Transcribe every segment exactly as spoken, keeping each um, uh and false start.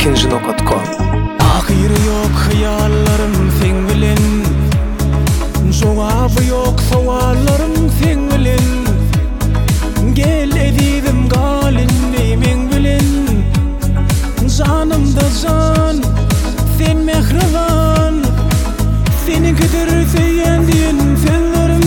ikinci nokta com. Ahiri yok hayallarım sen bilen, cevabı yok savallarım sen bilen. Gel ediydim galin men bilen, canımda can sen mehriban. Senin kadar seyendiğin sellerim,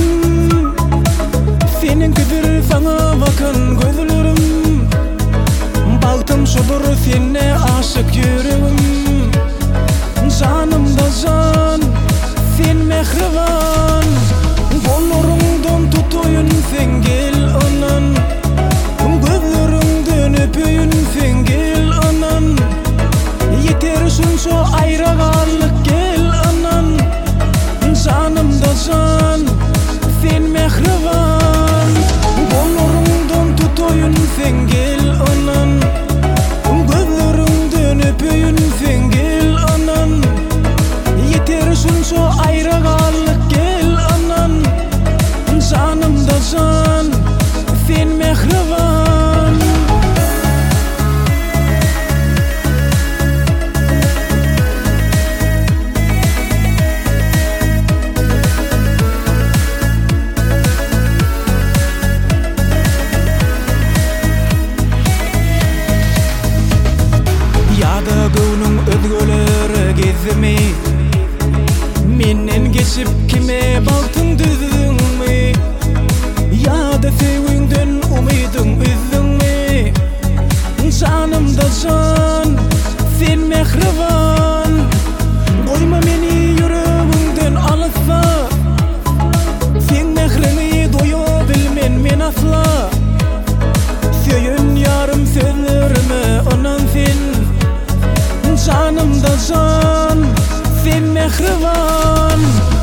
senin kadar sana bakan gözlerim. Baktım şudur sene aşık yüreğim, canımda can sen mehriban. Kollarımdan tutuyun sen gel anan, gözlerimden öpüyün sen gel anan. Yeter şunca ayrıgalık gel anan, canımda can sen mehriban. Kollarımdan tutuyun sen gel anan, gözlerimden öpüyün sen gel anan. Yeter şunca ayrıgalık gel anan, canımda can sen mehriban. Yada gönlüm özgöleri gezimi, menden geçip kime baktın düzünme. Yada sevginden umidin üzülme, canımda can sen mehriban. Koyma beni yüreğimden alsa, sen mehrini doya bilmen men asla. Söyün yarım sözlerime anan sen, canımda can sen mehriban.